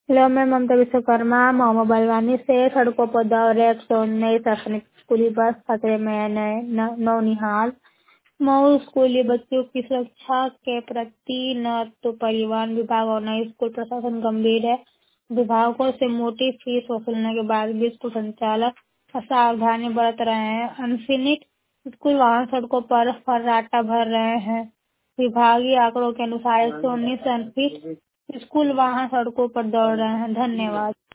Hello, मैं ममता विश्वकर्मा मऊ बलवानी से सड़कों पर दौड़ रहे 119 सैनिक स्कूली बस खतरे में नौनिहाल। मऊ स्कूली बच्चों की सुरक्षा के प्रति न तो परिवहन विभाग और न स्कूल प्रशासन गंभीर है। विभागों से मोटी फीस वसूलने के बाद भी स्कूल संचालक असावधानी बरत रहे हैं। अनफिनिट स्कूल वाहन सड़कों पर फर्राटा भर रहे हैं। विभागीय आंकड़ों के अनुसार 119 अनफिट स्कूल वाहन सड़कों पर दौड़ रहे हैं। धन्यवाद।